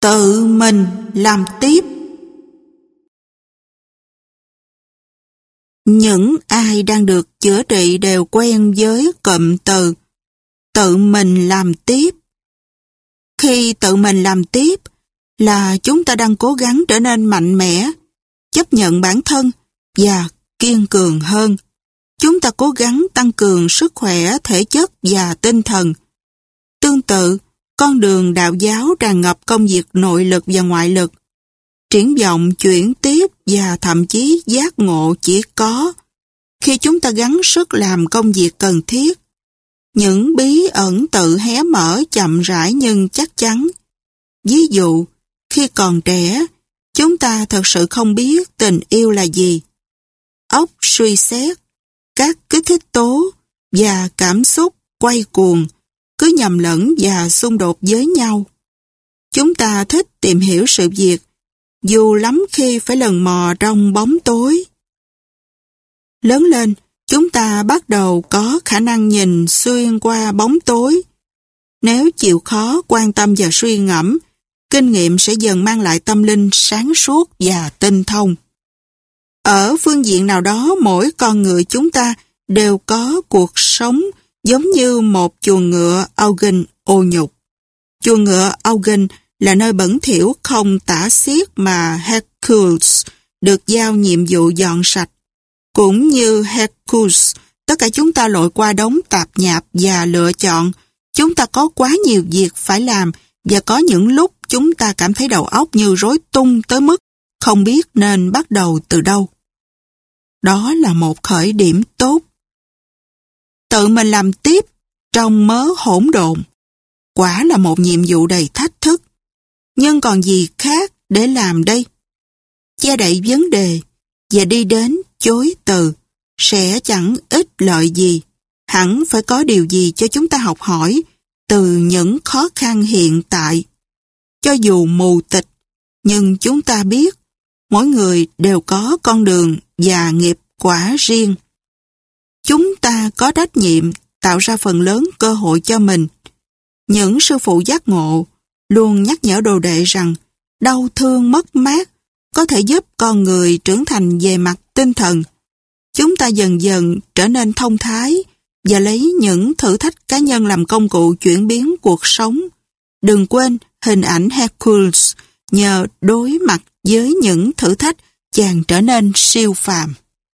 Tự mình làm tiếp. Những ai đang được chữa trị đều quen với cụm từ tự mình làm tiếp. Khi tự mình làm tiếp là chúng ta đang cố gắng trở nên mạnh mẽ, chấp nhận bản thân và kiên cường hơn. Chúng ta cố gắng tăng cường sức khỏe thể chất và tinh thần. Tương tự, con đường đạo giáo tràn ngập công việc nội lực và ngoại lực. Triển vọng chuyển tiếp và thậm chí giác ngộ chỉ có khi chúng ta gắng sức làm công việc cần thiết. Những bí ẩn tự hé mở chậm rãi nhưng chắc chắn. Ví dụ, khi còn trẻ, chúng ta thật sự không biết tình yêu là gì. Óc suy xét, các kích thích tố và cảm xúc quay cuồng, cứ nhầm lẫn và xung đột với nhau. Chúng ta thích tìm hiểu sự việc, dù lắm khi phải lần mò trong bóng tối. Lớn lên, chúng ta bắt đầu có khả năng nhìn xuyên qua bóng tối. Nếu chịu khó quan tâm và suy ngẫm, kinh nghiệm sẽ dần mang lại tâm linh sáng suốt và tinh thông. Ở phương diện nào đó, mỗi con người chúng ta đều có cuộc sống giống như một chuồng ngựa Augen ô nhục. Chuồng ngựa Augen là nơi bẩn thỉu không tả xiết mà Hercules được giao nhiệm vụ dọn sạch. Cũng như Hercules, tất cả chúng ta lội qua đống tạp nhạp và lựa chọn. Chúng ta có quá nhiều việc phải làm và có những lúc chúng ta cảm thấy đầu óc như rối tung tới mức không biết nên bắt đầu từ đâu. Đó là một khởi điểm tốt. Tự mình làm tiếp trong mớ hỗn độn quả là một nhiệm vụ đầy thách thức. Nhưng còn gì khác để làm đây? Che đậy vấn đề và đi đến chối từ sẽ chẳng ích lợi gì. Hẳn phải có điều gì cho chúng ta học hỏi từ những khó khăn hiện tại. Cho dù mù tịch, nhưng chúng ta biết mỗi người đều có con đường và nghiệp quả riêng. Chúng ta có trách nhiệm tạo ra phần lớn cơ hội cho mình. Những sư phụ giác ngộ luôn nhắc nhở đồ đệ rằng đau thương mất mát có thể giúp con người trưởng thành về mặt tinh thần. Chúng ta dần dần trở nên thông thái và lấy những thử thách cá nhân làm công cụ chuyển biến cuộc sống. Đừng quên hình ảnh Hercules, nhờ đối mặt với những thử thách chàng trở nên siêu phàm.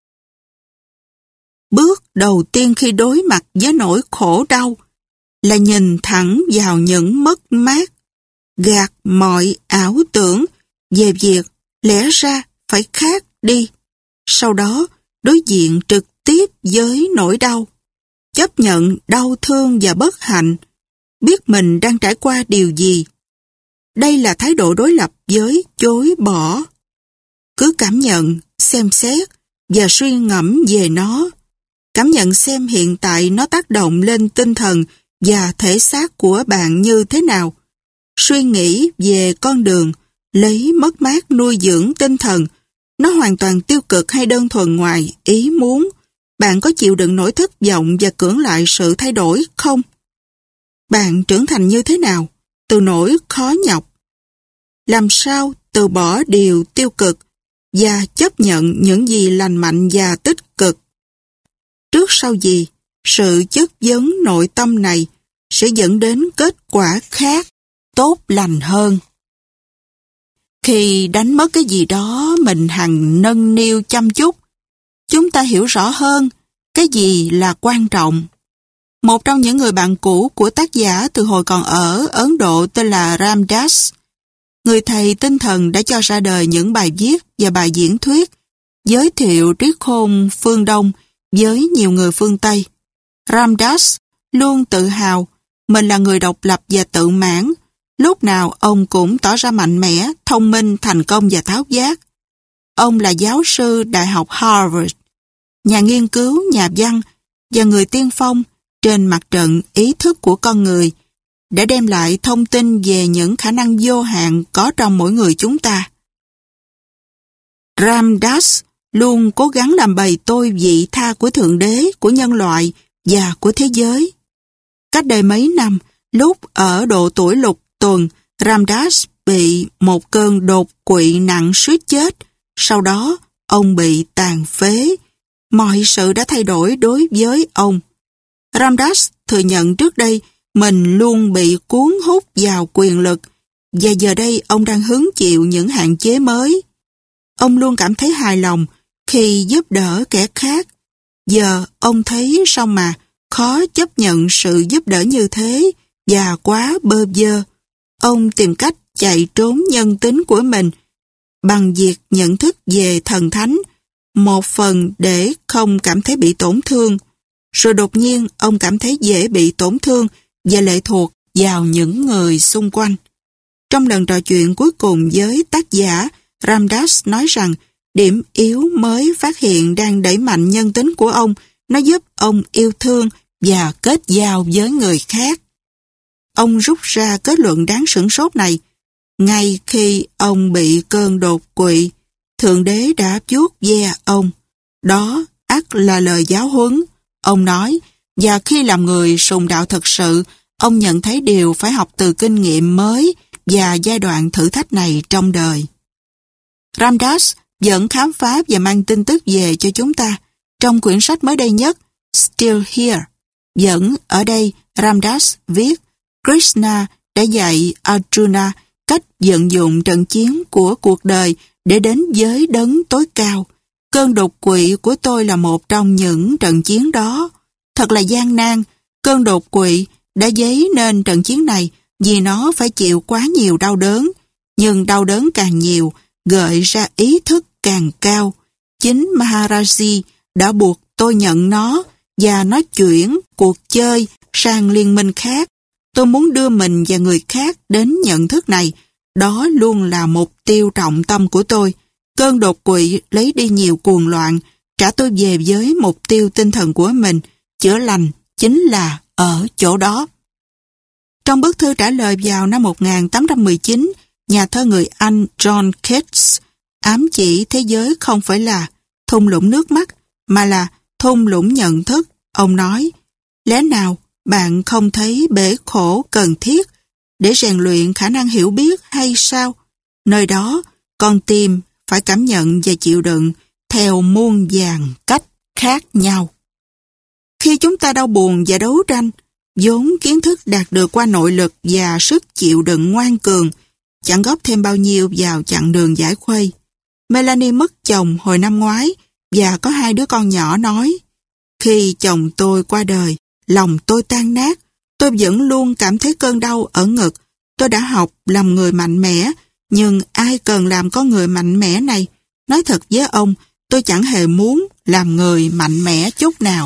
Bước đầu tiên khi đối mặt với nỗi khổ đau là nhìn thẳng vào những mất mát, gạt mọi ảo tưởng về việc lẽ ra phải khác đi. Sau đó, đối diện trực tiếp với nỗi đau, chấp nhận đau thương và bất hạnh, biết mình đang trải qua điều gì. Đây là thái độ đối lập với chối bỏ. Cứ cảm nhận, xem xét và suy ngẫm về nó. Cảm nhận xem hiện tại nó tác động lên tinh thần và thể xác của bạn như thế nào. Suy nghĩ về con đường lấy mất mát nuôi dưỡng tinh thần. Nó hoàn toàn tiêu cực hay đơn thuần ngoài ý muốn? Bạn có chịu đựng nỗi thất vọng và cưỡng lại sự thay đổi không? Bạn trưởng thành như thế nào? Từ nỗi khó nhọc. Làm sao từ bỏ điều tiêu cực và chấp nhận những gì lành mạnh và tích cực? Trước sau gì, sự chất vấn nội tâm này sẽ dẫn đến kết quả khác, tốt lành hơn. Khi đánh mất cái gì đó mình hằng nâng niu chăm chút, chúng ta hiểu rõ hơn cái gì là quan trọng. Một trong những người bạn cũ của tác giả từ hồi còn ở Ấn Độ tên là Ram Dass, người thầy tinh thần đã cho ra đời những bài viết và bài diễn thuyết giới thiệu triết khôn phương Đông với nhiều người phương Tây. Ram Dass luôn tự hào mình là người độc lập và tự mãn. Lúc nào ông cũng tỏ ra mạnh mẽ, thông minh, thành công và tháo vát. Ông là giáo sư Đại học Harvard, nhà nghiên cứu, nhà văn và người tiên phong trên mặt trận ý thức của con người để đem lại thông tin về những khả năng vô hạn có trong mỗi người chúng ta. Ram Dass luôn cố gắng làm bày tôi vị tha của Thượng Đế, của nhân loại và của thế giới. Cách đây mấy năm, lúc ở độ tuổi lục tuần, Ram Dass bị một cơn đột quỵ nặng suýt chết. Sau đó, ông bị tàn phế. Mọi sự đã thay đổi đối với ông. Ramdas thừa nhận trước đây mình luôn bị cuốn hút vào quyền lực, và giờ đây ông đang hứng chịu những hạn chế mới. Ông luôn cảm thấy hài lòng khi giúp đỡ kẻ khác. Giờ ông thấy sao mà khó chấp nhận sự giúp đỡ như thế và quá bơ vơ. Ông tìm cách chạy trốn nhân tính của mình bằng việc nhận thức về thần thánh, một phần để không cảm thấy bị tổn thương. Rồi đột nhiên ông cảm thấy dễ bị tổn thương và lệ thuộc vào những người xung quanh. Trong lần trò chuyện cuối cùng với tác giả, Ramdas nói rằng điểm yếu mới phát hiện đang đẩy mạnh nhân tính của ông. Nó giúp ông yêu thương và kết giao với người khác. Ông rút ra kết luận đáng sửng sốt này. Ngay khi ông bị cơn đột quỵ, Thượng Đế đã vuốt ve ông. Đó ắt là lời giáo huấn. Ông nói, và khi làm người sùng đạo thực sự, ông nhận thấy điều phải học từ kinh nghiệm mới và giai đoạn thử thách này trong đời. Ramdas vẫn khám phá và mang tin tức về cho chúng ta. Trong quyển sách mới đây nhất, Still Here, vẫn ở đây Ramdas viết, Krishna đã dạy Arjuna cách vận dụng trận chiến của cuộc đời để đến với đấng tối cao. Cơn đột quỵ của tôi là một trong những trận chiến đó. Thật là gian nan, cơn đột quỵ đã dấy nên trận chiến này vì nó phải chịu quá nhiều đau đớn. Nhưng đau đớn càng nhiều, gợi ra ý thức càng cao. Chính Maharaji đã buộc tôi nhận nó và nó chuyển cuộc chơi sang liên minh khác. Tôi muốn đưa mình và người khác đến nhận thức này. Đó luôn là mục tiêu trọng tâm của tôi. Cơn đột quỵ lấy đi nhiều cuồng loạn, trả tôi về với mục tiêu tinh thần của mình. Chữa lành chính là ở chỗ đó. Trong bức thư trả lời vào năm 1819, nhà thơ người Anh John Keats ám chỉ thế giới không phải là thung lũng nước mắt, mà là thung lũng nhận thức. Ông nói, lẽ nào bạn không thấy bể khổ cần thiết để rèn luyện khả năng hiểu biết hay sao? Nơi đó, con tim phải cảm nhận và chịu đựng theo muôn vàn cách khác nhau. Khi chúng ta đau buồn và đấu tranh, vốn kiến thức đạt được qua nội lực và sức chịu đựng ngoan cường, chẳng góp thêm bao nhiêu vào chặng đường giải khuây. Melanie mất chồng hồi năm ngoái và có 2 đứa con nhỏ nói, khi chồng tôi qua đời, lòng tôi tan nát, tôi vẫn luôn cảm thấy cơn đau ở ngực. Tôi đã học làm người mạnh mẽ, nhưng ai cần làm con người mạnh mẽ này? Nói thật với ông, tôi chẳng hề muốn làm người mạnh mẽ chút nào.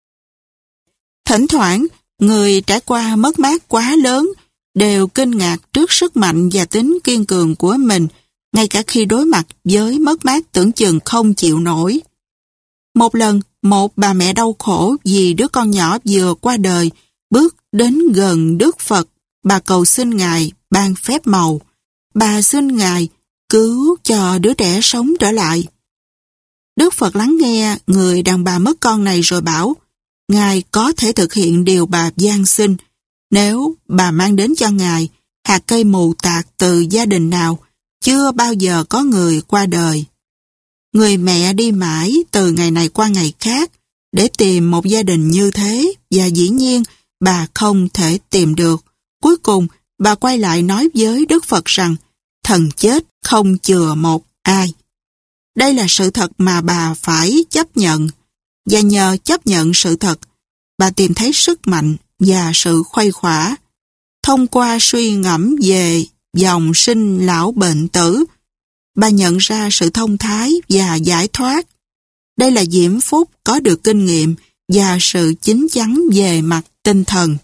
Thỉnh thoảng, người trải qua mất mát quá lớn đều kinh ngạc trước sức mạnh và tính kiên cường của mình, ngay cả khi đối mặt với mất mát tưởng chừng không chịu nổi. Một lần, một bà mẹ đau khổ vì đứa con nhỏ vừa qua đời, bước đến gần Đức Phật. Bà cầu xin Ngài ban phép màu. Bà xin Ngài cứu cho đứa trẻ sống trở lại. Đức Phật lắng nghe người đàn bà mất con này rồi bảo, Ngài có thể thực hiện điều bà van xin nếu bà mang đến cho Ngài hạt cây mù tạt từ gia đình nào chưa bao giờ có người qua đời. Người mẹ đi mãi từ ngày này qua ngày khác để tìm một gia đình như thế, và dĩ nhiên bà không thể tìm được. Cuối cùng, bà quay lại nói với Đức Phật rằng thần chết không chừa một ai. Đây là sự thật mà bà phải chấp nhận, và nhờ chấp nhận sự thật, bà tìm thấy sức mạnh và sự khuây khỏa. Thông qua suy ngẫm về dòng sinh lão bệnh tử, bà nhận ra sự thông thái và giải thoát. Đây là diễm phúc có được kinh nghiệm và sự chín chắn về mặt tinh thần.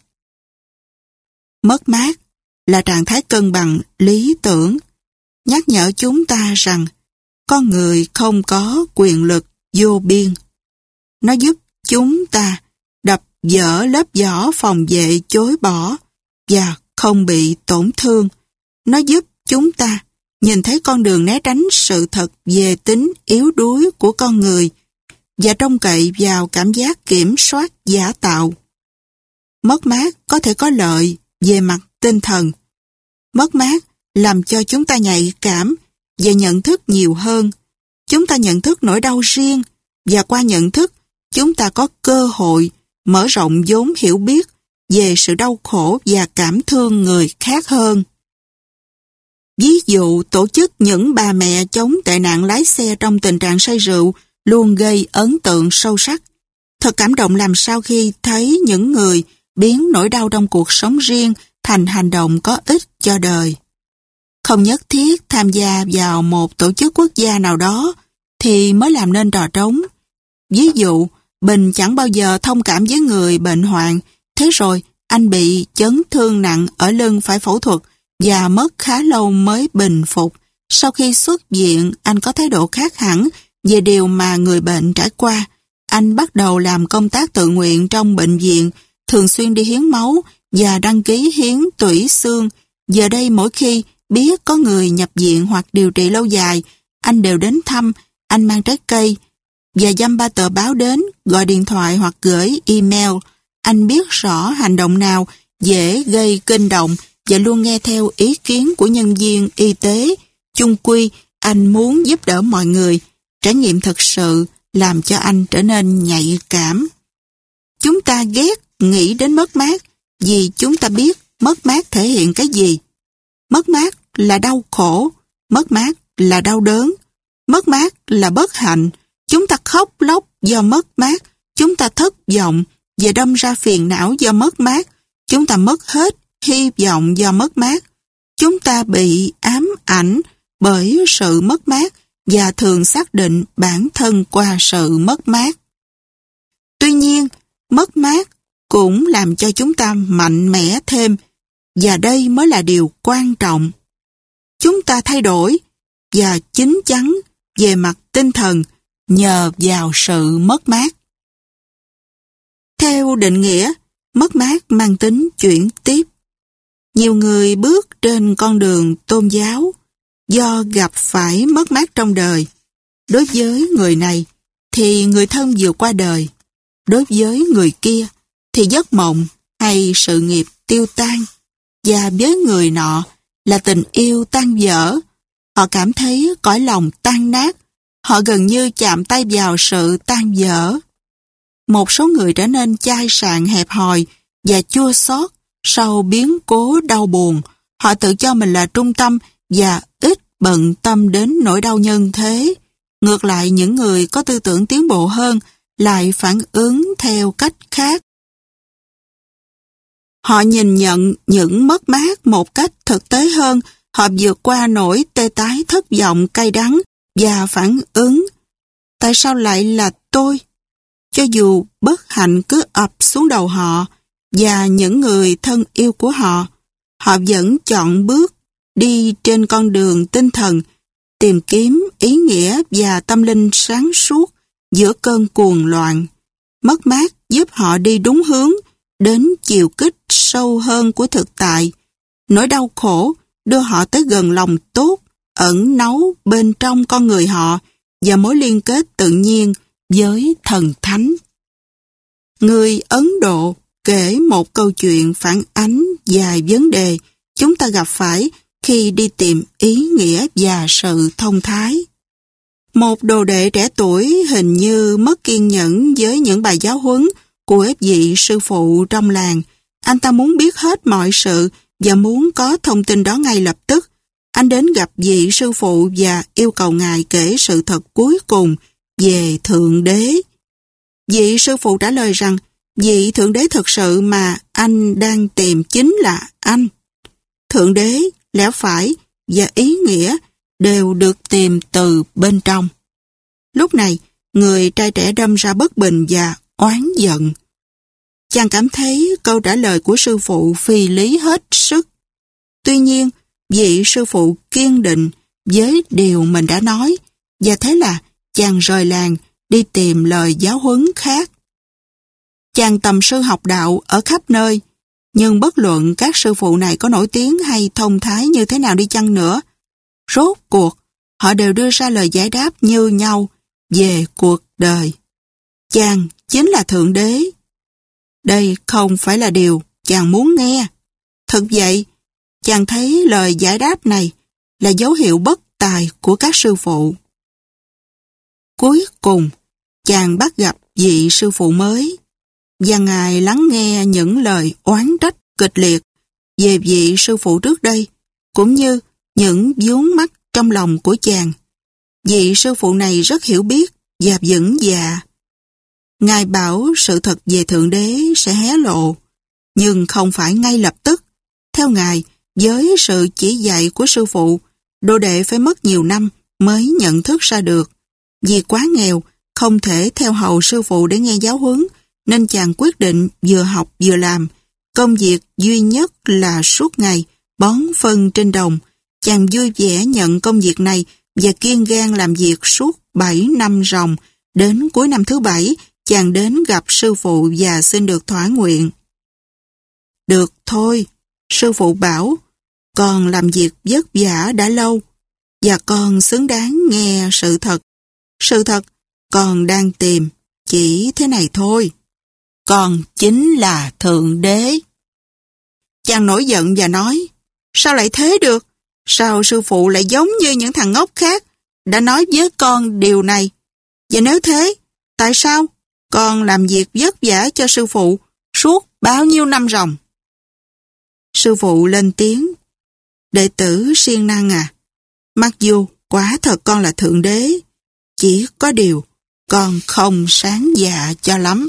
Mất mát là trạng thái cân bằng lý tưởng, nhắc nhở chúng ta rằng con người không có quyền lực vô biên. Nó giúp chúng ta đập vỡ lớp vỏ phòng vệ chối bỏ và không bị tổn thương. Nó giúp chúng ta nhìn thấy con đường né tránh sự thật về tính yếu đuối của con người và trông cậy vào cảm giác kiểm soát giả tạo. Mất mát có thể có lợi về mặt tinh thần. Mất mát làm cho chúng ta nhạy cảm và nhận thức nhiều hơn. Chúng ta nhận thức nỗi đau riêng và qua nhận thức chúng ta có cơ hội mở rộng vốn hiểu biết về sự đau khổ và cảm thương người khác hơn. Ví dụ, tổ chức những bà mẹ chống tệ nạn lái xe trong tình trạng say rượu luôn gây ấn tượng sâu sắc. Thật cảm động làm sao khi thấy những người biến nỗi đau trong cuộc sống riêng thành hành động có ích cho đời. Không nhất thiết tham gia vào một tổ chức quốc gia nào đó thì mới làm nên trò trống. Ví dụ, Bình chẳng bao giờ thông cảm với người bệnh hoạn, thế rồi anh bị chấn thương nặng ở lưng phải phẫu thuật và mất khá lâu mới bình phục. Sau khi xuất viện, anh có thái độ khác hẳn về điều mà người bệnh trải qua. Anh bắt đầu làm công tác tự nguyện trong bệnh viện, thường xuyên đi hiến máu và đăng ký hiến tủy xương. Giờ đây mỗi khi biết có người nhập viện hoặc điều trị lâu dài, anh đều đến thăm, anh mang trái cây và dăm ba tờ báo đến, gọi điện thoại hoặc gửi email. Anh biết rõ hành động nào dễ gây kinh động và luôn nghe theo ý kiến của nhân viên y tế. Chung quy, anh muốn giúp đỡ mọi người. Trải nghiệm thực sự làm cho anh trở nên nhạy cảm. Chúng ta ghét nghĩ đến mất mát vì chúng ta biết mất mát thể hiện cái gì. Mất mát là đau khổ, mất mát là đau đớn, mất mát là bất hạnh. Chúng ta khóc lóc do mất mát, chúng ta thất vọng và đâm ra phiền não do mất mát, chúng ta mất hết hy vọng do mất mát. Chúng ta bị ám ảnh bởi sự mất mát và thường xác định bản thân qua sự mất mát. Tuy nhiên, mất mát cũng làm cho chúng ta mạnh mẽ thêm, và đây mới là điều quan trọng. Chúng ta thay đổi và chín chắn về mặt tinh thần nhờ vào sự mất mát. Theo định nghĩa, mất mát mang tính chuyển tiếp. Nhiều người bước trên con đường tôn giáo do gặp phải mất mát trong đời. Đối với người này thì người thân vừa qua đời. Đối với người kia thì giấc mộng hay sự nghiệp tiêu tan. Và với người nọ là tình yêu tan vỡ. Họ cảm thấy cõi lòng tan nát. Họ gần như chạm tay vào sự tan vỡ. Một số người trở nên chai sạn hẹp hòi và chua xót sau biến cố đau buồn. Họ tự cho mình là trung tâm và ít bận tâm đến nỗi đau nhân thế. Ngược lại, những người có tư tưởng tiến bộ hơn lại phản ứng theo cách khác. Họ nhìn nhận những mất mát một cách thực tế hơn. Họ vượt qua nỗi tê tái thất vọng cay đắng và phản ứng. Tại sao lại là tôi? Cho dù bất hạnh cứ ập xuống đầu họ và những người thân yêu của họ, họ vẫn chọn bước đi trên con đường tinh thần, tìm kiếm ý nghĩa và tâm linh sáng suốt giữa cơn cuồng loạn. Mất mát giúp họ đi đúng hướng, đến chiều kích sâu hơn của thực tại. Nỗi đau khổ đưa họ tới gần lòng tốt, ẩn náu bên trong con người họ và mối liên kết tự nhiên với thần thánh. Người Ấn Độ kể một câu chuyện phản ánh vài vấn đề chúng ta gặp phải khi đi tìm ý nghĩa và sự thông thái. Một đồ đệ trẻ tuổi hình như mất kiên nhẫn với những bài giáo huấn của vị sư phụ trong làng. Anh ta muốn biết hết mọi sự và muốn có thông tin đó ngay lập tức. Anh đến gặp vị sư phụ và yêu cầu ngài kể sự thật cuối cùng về Thượng Đế. Vị sư phụ trả lời rằng vị Thượng Đế thực sự mà anh đang tìm chính là anh. Thượng Đế, lẽ phải và ý nghĩa đều được tìm từ bên trong. Lúc này, người trai trẻ đâm ra bất bình và oán giận. Chàng cảm thấy câu trả lời của sư phụ phi lý hết sức. Tuy nhiên, vị sư phụ kiên định với điều mình đã nói, và thế là chàng rời làng đi tìm lời giáo huấn khác. Chàng tầm sư học đạo ở khắp nơi, nhưng bất luận các sư phụ này có nổi tiếng hay thông thái như thế nào đi chăng nữa, rốt cuộc họ đều đưa ra lời giải đáp như nhau về cuộc đời. Chàng chính là Thượng Đế. Đây không phải là điều chàng muốn nghe. Thực vậy, chàng thấy lời giải đáp này là dấu hiệu bất tài của các sư phụ. Cuối cùng, chàng bắt gặp vị sư phụ mới, và ngài lắng nghe những lời oán trách kịch liệt về vị sư phụ trước đây, cũng như những vướng mắc trong lòng của chàng. Vị sư phụ này rất hiểu biết và vững dạ. Ngài bảo sự thật về Thượng Đế sẽ hé lộ, nhưng không phải ngay lập tức. Theo Ngài, với sự chỉ dạy của sư phụ, đồ đệ phải mất nhiều năm mới nhận thức ra được. Vì quá nghèo, không thể theo hầu sư phụ để nghe giáo huấn, nên chàng quyết định vừa học vừa làm. Công việc duy nhất là suốt ngày bón phân trên đồng. Chàng vui vẻ nhận công việc này và kiên gan làm việc suốt 7 năm ròng. Đến cuối năm thứ 7, chàng đến gặp sư phụ và xin được thỏa nguyện. Được thôi, sư phụ bảo, con làm việc vất vả đã lâu và con xứng đáng nghe sự thật. Sự thật con đang tìm chỉ thế này thôi. Con chính là Thượng Đế. Chàng nổi giận và nói, sao lại thế được? Sao sư phụ lại giống như những thằng ngốc khác đã nói với con điều này? Và nếu thế, tại sao con làm việc vất vả cho sư phụ suốt bao nhiêu năm ròng? Sư phụ lên tiếng, đệ tử siêng năng à, mặc dù quả thật con là Thượng Đế, chỉ có điều con không sáng dạ cho lắm.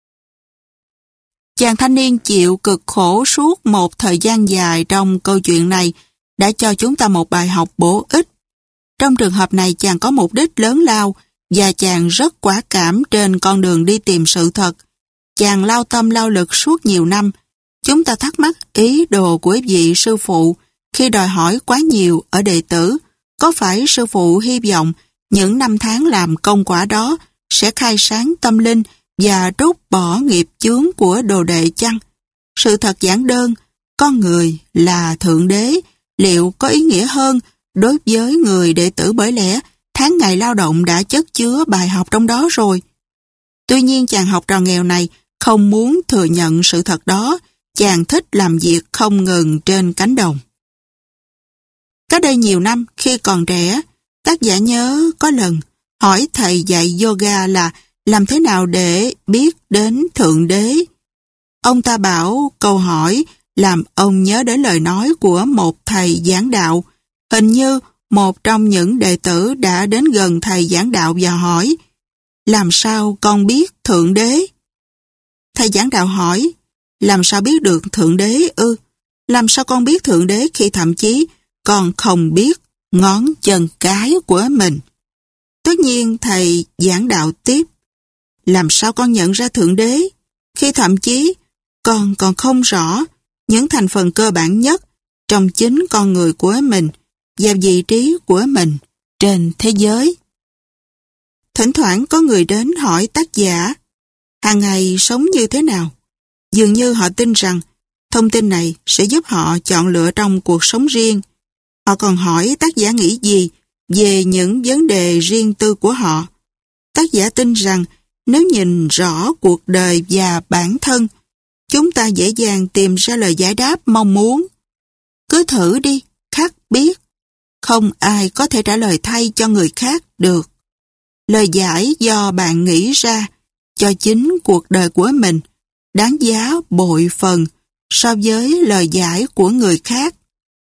Chàng thanh niên chịu cực khổ suốt một thời gian dài trong câu chuyện này đã cho chúng ta một bài học bổ ích. Trong trường hợp này chàng có mục đích lớn lao và chàng rất quả cảm trên con đường đi tìm sự thật. Chàng lao tâm lao lực suốt nhiều năm. Chúng ta thắc mắc ý đồ của vị sư phụ khi đòi hỏi quá nhiều ở đệ tử. Có phải sư phụ hy vọng những năm tháng làm công quả đó sẽ khai sáng tâm linh và trút bỏ nghiệp chướng của đồ đệ chăng? Sự thật giản đơn, con người là Thượng Đế, liệu có ý nghĩa hơn đối với người đệ tử, bởi lẽ tháng ngày lao động đã chất chứa bài học trong đó rồi. Tuy nhiên chàng học trò nghèo này không muốn thừa nhận sự thật đó. Chàng thích làm việc không ngừng trên cánh đồng. Cách đây nhiều năm, khi còn trẻ, tác giả nhớ có lần hỏi thầy dạy yoga là làm thế nào để biết đến Thượng Đế. Ông ta bảo câu hỏi làm ông nhớ đến lời nói của một thầy giảng đạo. Hình như một trong những đệ tử đã đến gần thầy giảng đạo và hỏi, làm sao con biết Thượng Đế? Thầy giảng đạo hỏi, làm sao biết được Thượng Đế ư? Làm sao con biết Thượng Đế khi thậm chí con không biết ngón chân cái của mình? Tất nhiên thầy giảng đạo tiếp, làm sao con nhận ra Thượng Đế khi thậm chí con còn không rõ những thành phần cơ bản nhất trong chính con người của mình và vị trí của mình trên thế giới? Thỉnh thoảng có người đến hỏi tác giả hàng ngày sống như thế nào. Dường như họ tin rằng thông tin này sẽ giúp họ chọn lựa trong cuộc sống riêng. Họ còn hỏi tác giả nghĩ gì về những vấn đề riêng tư của họ. Tác giả tin rằng nếu nhìn rõ cuộc đời và bản thân, chúng ta dễ dàng tìm ra lời giải đáp mong muốn. Cứ thử đi, khắc biết. Không ai có thể trả lời thay cho người khác được. Lời giải do bạn nghĩ ra cho chính cuộc đời của mình đáng giá bội phần so với lời giải của người khác.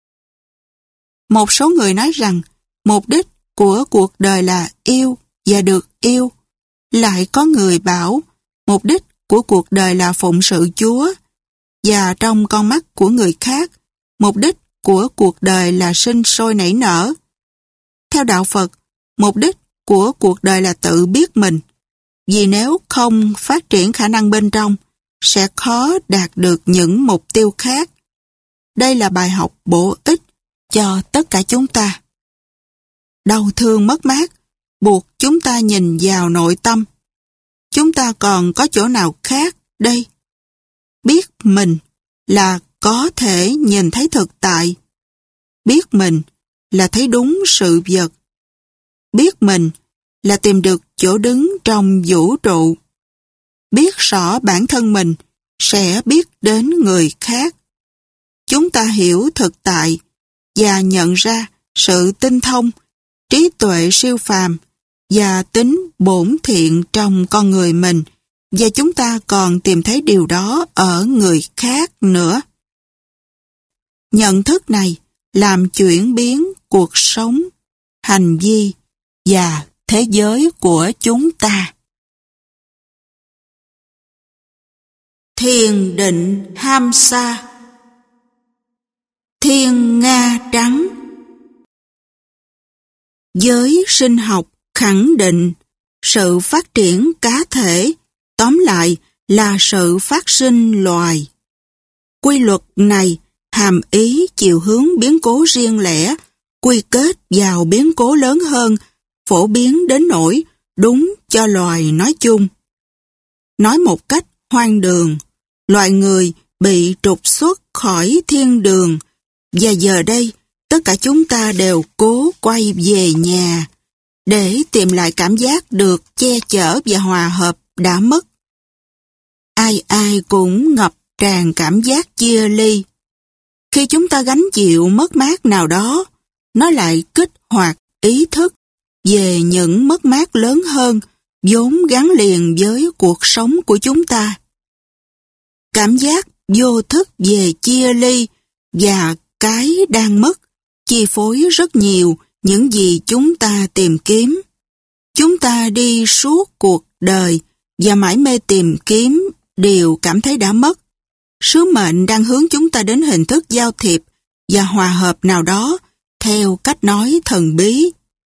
Một số người nói rằng mục đích của cuộc đời là yêu và được yêu. Lại có người bảo mục đích của cuộc đời là phụng sự Chúa. Và trong con mắt của người khác, mục đích của cuộc đời là sinh sôi nảy nở. Theo đạo Phật, mục đích của cuộc đời là tự biết mình. Vì nếu không phát triển khả năng bên trong, sẽ khó đạt được những mục tiêu khác. Đây là bài học bổ ích cho tất cả chúng ta. Đau thương mất mát buộc chúng ta nhìn vào nội tâm. Chúng ta còn có chỗ nào khác đây? Biết mình là có thể nhìn thấy thực tại. Biết mình là thấy đúng sự vật. Biết mình là tìm được chỗ đứng trong vũ trụ. Biết rõ bản thân mình sẽ biết đến người khác. chúng ta hiểu thực tại và nhận ra sự tinh thông, trí tuệ siêu phàm và tính bổn thiện trong con người mình, và chúng ta còn tìm thấy điều đó ở người khác nữa. Nhận thức này làm chuyển biến cuộc sống, hành vi và thế giới của chúng ta. Thiền định Hamsa. Thiên Nga trắng. Giới sinh học khẳng định sự phát triển cá thể, tóm lại là sự phát sinh loài. Quy luật này hàm ý chiều hướng biến cố riêng lẻ, quy kết vào biến cố lớn hơn, phổ biến đến nỗi đúng cho loài nói chung. Nói một cách hoang đường, loài người bị trục xuất khỏi thiên đường, và giờ đây tất cả chúng ta đều cố quay về nhà để tìm lại cảm giác được che chở và hòa hợp đã mất. Ai ai cũng ngập tràn cảm giác chia ly. Khi chúng ta gánh chịu mất mát nào đó, nó lại kích hoạt ý thức về những mất mát lớn hơn vốn gắn liền với cuộc sống của chúng ta. Cảm giác vô thức về chia ly và cái đang mất chi phối rất nhiều những gì chúng ta tìm kiếm. Chúng ta đi suốt cuộc đời và mãi mê tìm kiếm điều cảm thấy đã mất. Sứ mệnh đang hướng chúng ta đến hình thức giao thiệp và hòa hợp nào đó theo cách nói thần bí.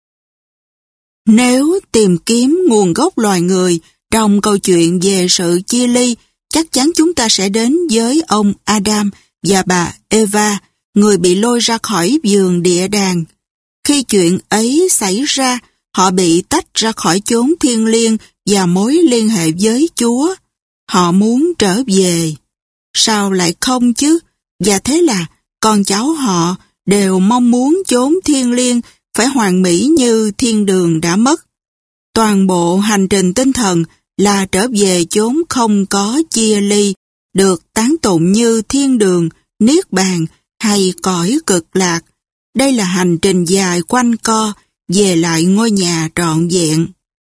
Nếu tìm kiếm nguồn gốc loài người trong câu chuyện về sự chia ly, chắc chắn chúng ta sẽ đến với ông Adam và bà Eva, người bị lôi ra khỏi vườn địa đàng. Khi chuyện ấy xảy ra, họ bị tách ra khỏi chốn thiêng liêng và mối liên hệ với Chúa. Họ muốn trở về. Sao lại không chứ? Và thế là con cháu họ đều mong muốn chốn thiêng liêng phải hoàn mỹ như thiên đường đã mất. Toàn bộ hành trình tinh thần là trở về chốn không có chia ly, được tán tụng như thiên đường, niết bàn hay cõi cực lạc. Đây là hành trình dài quanh co về lại ngôi nhà trọn vẹn.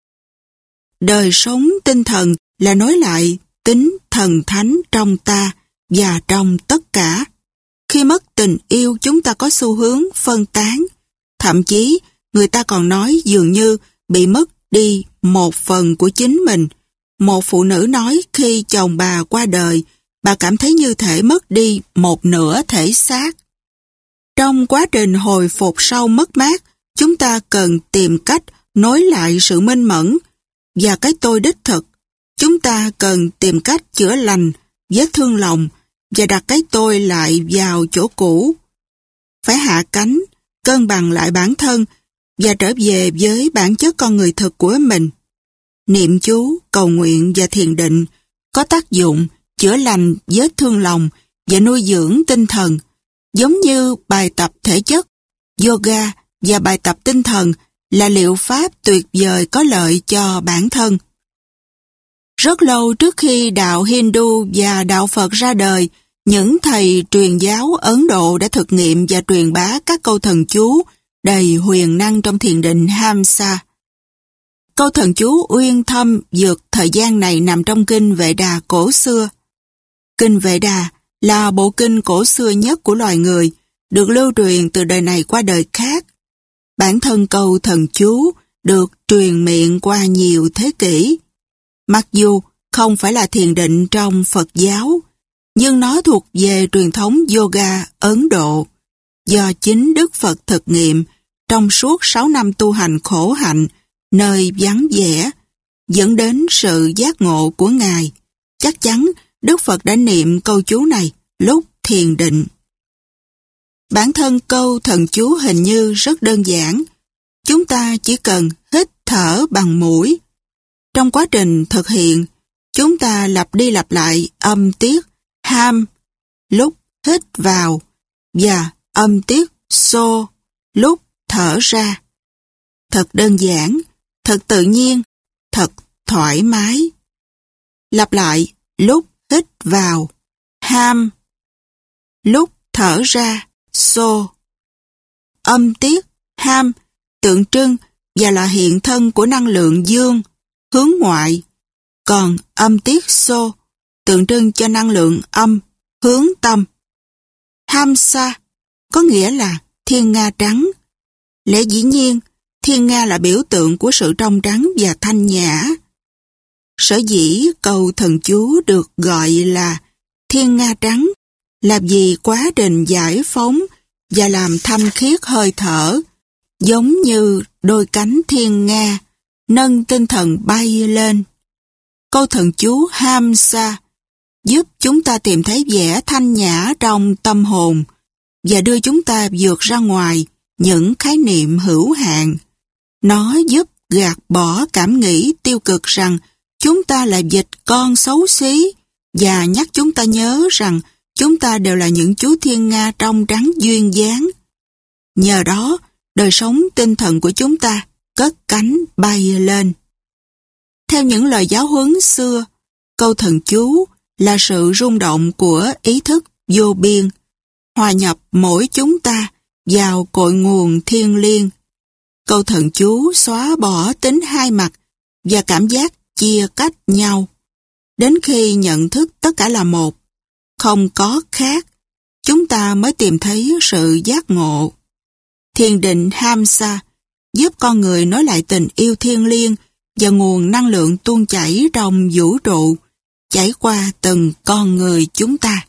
Đời sống tinh thần là nối lại tính thần thánh trong ta và trong tất cả. Khi mất tình yêu, chúng ta có xu hướng phân tán. Thậm chí, người ta còn nói dường như bị mất đi một phần của chính mình. Một phụ nữ nói khi chồng bà qua đời, bà cảm thấy như thể mất đi một nửa thể xác. Trong quá trình hồi phục sau mất mát, chúng ta cần tìm cách nối lại sự minh mẫn và cái tôi đích thực. Chúng ta cần tìm cách chữa lành vết thương lòng và đặt cái tôi lại vào chỗ cũ. Phải hạ cánh, cân bằng lại bản thân và trở về với bản chất con người thực của mình. Niệm chú, cầu nguyện và thiền định có tác dụng chữa lành vết thương lòng và nuôi dưỡng tinh thần, giống như bài tập thể chất, yoga và bài tập tinh thần là liệu pháp tuyệt vời có lợi cho bản thân. Rất lâu trước khi đạo Hindu và đạo Phật ra đời, những thầy truyền giáo Ấn Độ đã thực nghiệm và truyền bá các câu thần chú đầy huyền năng trong thiền định Hamsa. Câu thần chú uyên thâm vượt thời gian này nằm trong kinh Vệ Đà cổ xưa. Kinh Vệ Đà là bộ kinh cổ xưa nhất của loài người, được lưu truyền từ đời này qua đời khác. Bản thân câu thần chú được truyền miệng qua nhiều thế kỷ. Mặc dù không phải là thiền định trong Phật giáo, nhưng nó thuộc về truyền thống yoga Ấn Độ, do chính Đức Phật thực nghiệm trong suốt 6 năm tu hành khổ hạnh, nơi vắng vẻ, dẫn đến sự giác ngộ của Ngài. Chắc chắn Đức Phật đã niệm câu chú này lúc thiền định. Bản thân câu thần chú hình như rất đơn giản. Chúng ta chỉ cần hít thở bằng mũi. Trong quá trình thực hiện, chúng ta lặp đi lặp lại âm tiết ham lúc hít vào và âm tiết so lúc thở ra. Thật đơn giản, thật tự nhiên, thật thoải mái. Lặp lại lúc hít vào ham, lúc thở ra, so. Âm tiết, ham, tượng trưng và là hiện thân của năng lượng dương, hướng ngoại. Còn âm tiết so, tượng trưng cho năng lượng âm, hướng tâm. Hamsa có nghĩa là thiên nga trắng. Lẽ dĩ nhiên, thiên nga là biểu tượng của sự trong trắng và thanh nhã. Sở dĩ câu thần chú được gọi là thiên nga trắng là vì quá trình giải phóng và làm thanh khiết hơi thở, giống như đôi cánh thiên nga, nâng tinh thần bay lên. Câu thần chú Hamsa giúp chúng ta tìm thấy vẻ thanh nhã trong tâm hồn và đưa chúng ta vượt ra ngoài những khái niệm hữu hạn. Nó giúp gạt bỏ cảm nghĩ tiêu cực rằng chúng ta là vịt con xấu xí và nhắc chúng ta nhớ rằng chúng ta đều là những chú thiên nga trong trắng duyên dáng. Nhờ đó, đời sống tinh thần của chúng ta cất cánh bay lên. Theo những lời giáo huấn xưa, câu thần chú là sự rung động của ý thức vô biên, hòa nhập mỗi chúng ta vào cội nguồn thiêng liêng. Câu thần chú xóa bỏ tính hai mặt và cảm giác chia cách nhau. Đến khi nhận thức tất cả là một, không có khác, chúng ta mới tìm thấy sự giác ngộ. Thiền định Hamsa giúp con người nối lại tình yêu thiêng liêng và nguồn năng lượng tuôn chảy trong vũ trụ, chảy qua từng con người chúng ta.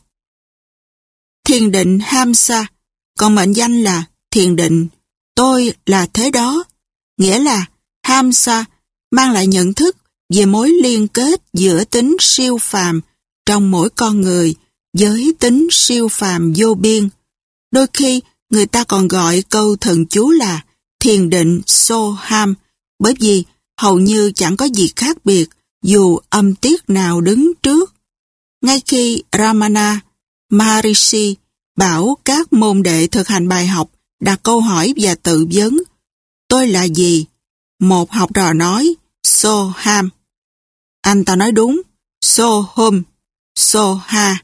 Thiền định Hamsa còn mệnh danh là thiền định tôi là thế đó, nghĩa là Hamsa mang lại nhận thức về mối liên kết giữa tính siêu phàm trong mỗi con người với tính siêu phàm vô biên. Đôi khi người ta còn gọi câu thần chú là thiền định Soham, bởi vì hầu như chẳng có gì khác biệt dù âm tiết nào đứng trước. Ngay khi Ramana Maharishi bảo các môn đệ thực hành bài học đặt câu hỏi và tự vấn, tôi là gì? Một học trò nói, Soham. Anh ta nói đúng, Soham, Soha.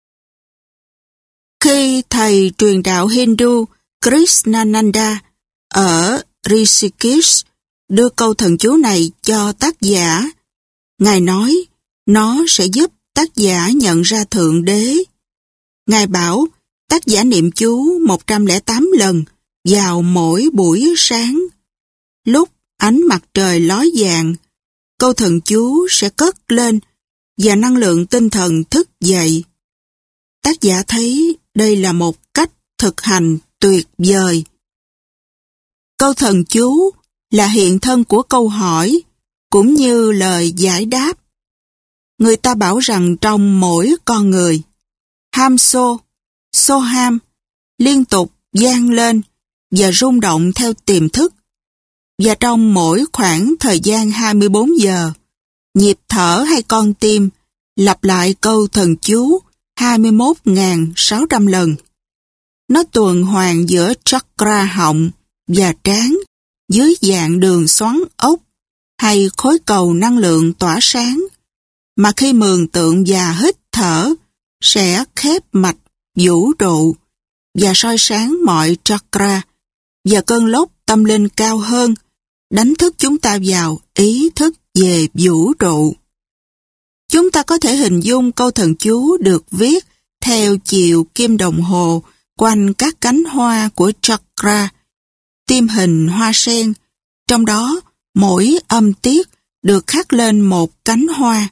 Khi thầy truyền đạo Hindu Krishnananda ở Rishikesh đưa câu thần chú này cho tác giả, Ngài nói nó sẽ giúp tác giả nhận ra Thượng Đế. Ngài bảo tác giả niệm chú 108 lần vào mỗi buổi sáng. Lúc ánh mặt trời lói vàng, câu thần chú sẽ cất lên và năng lượng tinh thần thức dậy. Tác giả thấy đây là một cách thực hành tuyệt vời. Câu thần chú là hiện thân của câu hỏi, cũng như lời giải đáp. Người ta bảo rằng trong mỗi con người, Hamso, Soham liên tục vang lên và rung động theo tiềm thức. Và trong mỗi khoảng thời gian 24 giờ, nhịp thở hay con tim lặp lại câu thần chú 21.600 lần. Nó tuần hoàn giữa chakra họng và trán dưới dạng đường xoắn ốc hay khối cầu năng lượng tỏa sáng, mà khi mường tượng và hít thở sẽ khép mạch vũ trụ và soi sáng mọi chakra và cơn lốc tâm linh cao hơn, đánh thức chúng ta vào ý thức về vũ trụ. Chúng ta có thể hình dung câu thần chú được viết theo chiều kim đồng hồ quanh các cánh hoa của chakra, tim hình hoa sen, trong đó mỗi âm tiết được khắc lên một cánh hoa.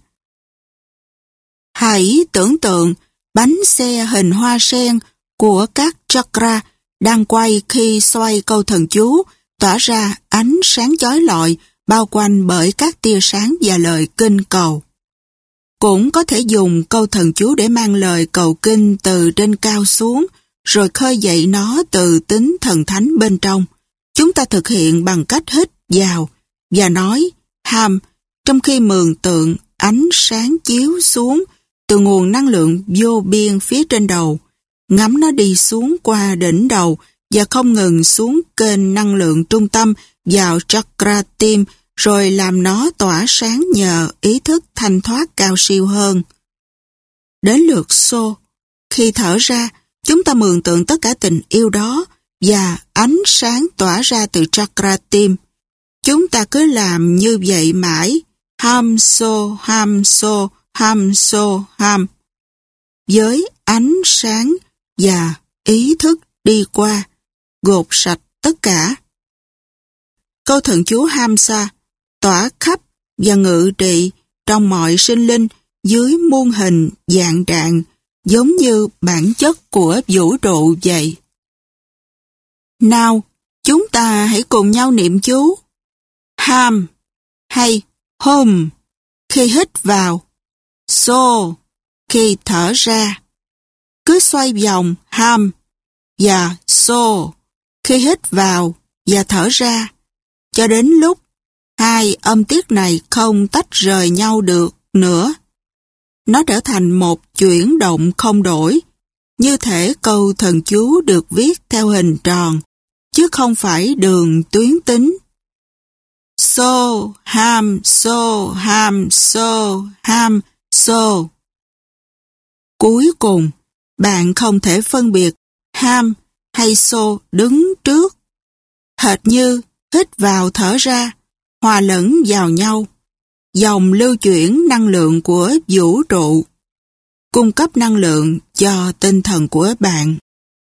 Hãy tưởng tượng bánh xe hình hoa sen của các chakra đang quay khi xoay câu thần chú, tỏa ra ánh sáng chói lọi bao quanh bởi các tia sáng và lời kinh cầu. Cũng có thể dùng câu thần chú để mang lời cầu kinh từ trên cao xuống, rồi khơi dậy nó từ tính thần thánh bên trong. Chúng ta thực hiện bằng cách hít vào và nói Ham, trong khi mường tượng ánh sáng chiếu xuống từ nguồn năng lượng vô biên phía trên đầu, ngắm nó đi xuống qua đỉnh đầu và không ngừng xuống kênh năng lượng trung tâm vào chakra tim, rồi làm nó tỏa sáng nhờ ý thức thanh thoát cao siêu hơn. Đến lượt So, khi thở ra, Chúng ta mường tượng tất cả tình yêu đó và ánh sáng tỏa ra từ chakra tim. Chúng ta cứ làm như vậy mãi, ham so, ham so, ham so, ham. Với ánh sáng và ý thức đi qua, gột sạch tất cả. Câu thần chú Hamsa tỏa khắp và ngự trị trong mọi sinh linh dưới muôn hình dạng trạng, giống như bản chất của vũ trụ vậy. Nào, chúng ta hãy cùng nhau niệm chú. Ham hay hum khi hít vào, so khi thở ra. Cứ xoay vòng ham và so khi hít vào và thở ra, cho đến lúc hai âm tiết này không tách rời nhau được nữa. Nó trở thành một chuyển động không đổi, như thể câu thần chú được viết theo hình tròn, chứ không phải đường tuyến tính. So, ham, so, ham, so, ham, so. Cuối cùng, bạn không thể phân biệt ham hay so đứng trước. Hệt như hít vào thở ra, hòa lẫn vào nhau. Dòng lưu chuyển năng lượng của vũ trụ, cung cấp năng lượng cho tinh thần của bạn.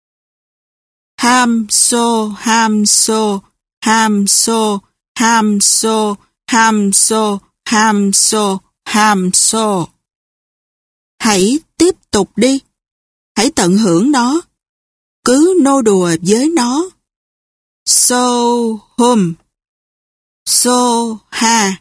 Ham so, ham so, ham so, ham so, ham so, ham so, ham so. Hãy tiếp tục đi. Hãy tận hưởng nó. Cứ nô đùa với nó. So hum, so ha.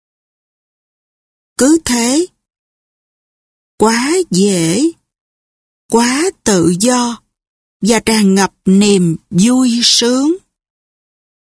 Cứ thế. Quá dễ, quá tự do và tràn ngập niềm vui sướng.